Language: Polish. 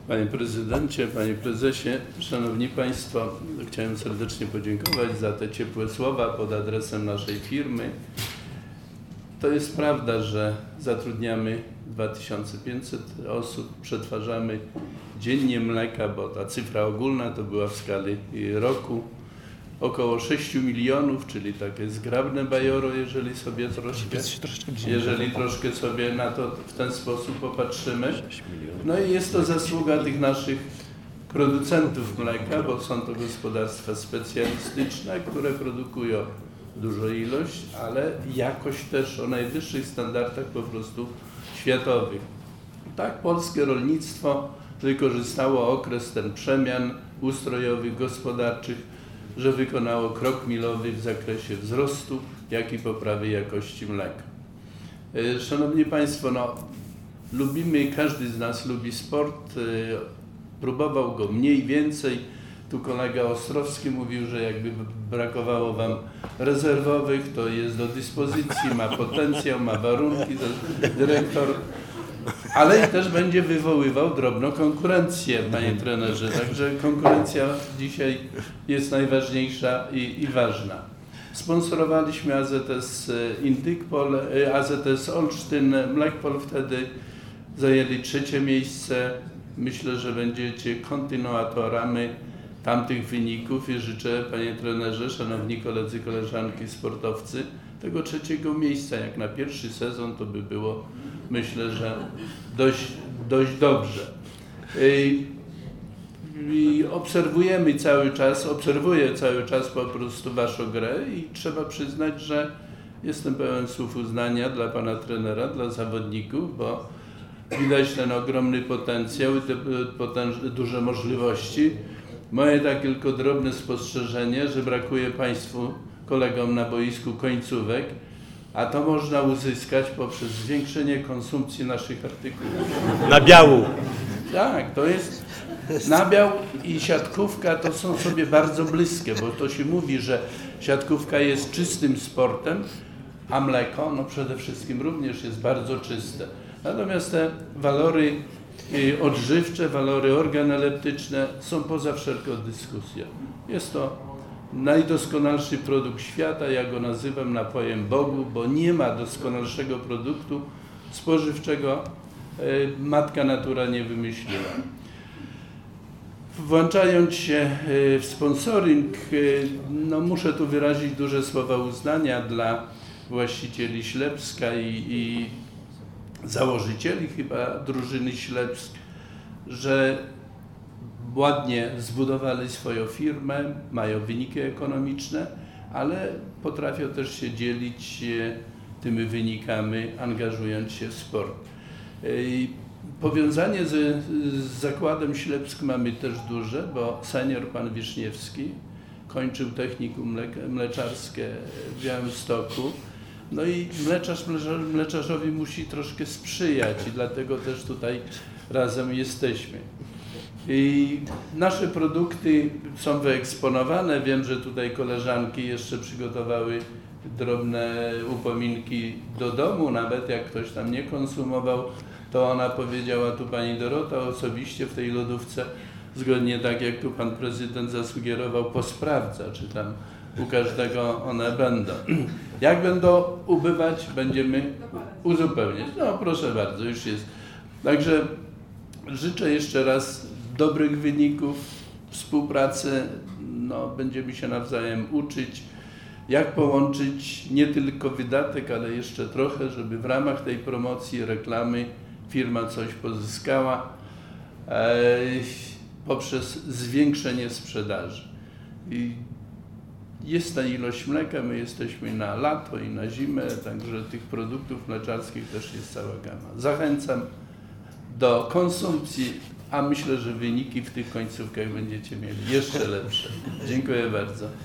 Panie Prezydencie, Panie Prezesie, Szanowni Państwo, chciałem serdecznie podziękować za te ciepłe słowa pod adresem naszej firmy. To jest prawda, że zatrudniamy 2500 osób, przetwarzamy dziennie mleka, bo ta cyfra ogólna to była w skali roku, około 6 milionów, czyli takie zgrabne bajoro, jeżeli troszkę sobie na to w ten sposób popatrzymy. No i jest to zasługa tych naszych producentów mleka, bo są to gospodarstwa specjalistyczne, które produkują dużą ilość, ale jakość też o najwyższych standardach po prostu światowych. Tak polskie rolnictwo wykorzystało okres ten przemian ustrojowych, gospodarczych, że wykonało krok milowy w zakresie wzrostu, jak i poprawy jakości mleka. Szanowni Państwo, lubimy, każdy z nas lubi sport, próbował go mniej więcej. Tu kolega Ostrowski mówił, że jakby brakowało Wam rezerwowych, to jest do dyspozycji, ma potencjał, ma warunki, dyrektor, ale też będzie wywoływał drobną konkurencję, panie trenerze. Także konkurencja dzisiaj jest najważniejsza i ważna. Sponsorowaliśmy AZS Intykpol, AZS Olsztyn, Mlekpol wtedy zajęli 3. miejsce. Myślę, że będziecie kontynuatorami tamtych wyników i życzę, panie trenerze, szanowni koledzy, koleżanki, sportowcy, tego 3. miejsca. Jak na pierwszy sezon to by było, myślę, że dość dobrze. I obserwuję cały czas po prostu waszą grę i trzeba przyznać, że jestem pełen słów uznania dla pana trenera, dla zawodników, bo widać ten ogromny potencjał i te duże możliwości. Moje tak tylko drobne spostrzeżenie, że brakuje państwu, kolegom na boisku końcówek, a to można uzyskać poprzez zwiększenie konsumpcji naszych artykułów. Nabiału. Tak, to jest nabiał i siatkówka to są sobie bardzo bliskie, bo to się mówi, że siatkówka jest czystym sportem, a mleko przede wszystkim również jest bardzo czyste. Natomiast te walory odżywcze, walory organoleptyczne są poza wszelką dyskusją. Jest to najdoskonalszy produkt świata, ja go nazywam napojem Bogu, bo nie ma doskonalszego produktu spożywczego, matka natura nie wymyśliła. Włączając się w sponsoring, muszę tu wyrazić duże słowa uznania dla właścicieli Ślepska i założycieli chyba drużyny Ślepsk, że ładnie zbudowali swoją firmę, mają wyniki ekonomiczne, ale potrafią też się dzielić tymi wynikami, angażując się w sport. Powiązanie z zakładem Ślepsk mamy też duże, bo senior pan Wiszniewski kończył technikum mleczarskie w Białymstoku. No i mleczarzowi musi troszkę sprzyjać i dlatego też tutaj razem jesteśmy. I nasze produkty są wyeksponowane. Wiem, że tutaj koleżanki jeszcze przygotowały drobne upominki do domu, nawet jak ktoś tam nie konsumował, to ona powiedziała, tu pani Dorota osobiście w tej lodówce, zgodnie tak jak tu pan prezydent zasugerował, posprawdza, czy tam u każdego one będą. Jak będą ubywać, będziemy uzupełniać. No proszę bardzo, już jest. Także życzę jeszcze raz dobrych wyników, współpracy, będziemy się nawzajem uczyć, jak połączyć nie tylko wydatek, ale jeszcze trochę, żeby w ramach tej promocji, reklamy firma coś pozyskała poprzez zwiększenie sprzedaży. I jest ta ilość mleka, my jesteśmy na lato i na zimę, także tych produktów mleczarskich też jest cała gama. Zachęcam do konsumpcji, a myślę, że wyniki w tych końcówkach będziecie mieli jeszcze lepsze. Dziękuję bardzo.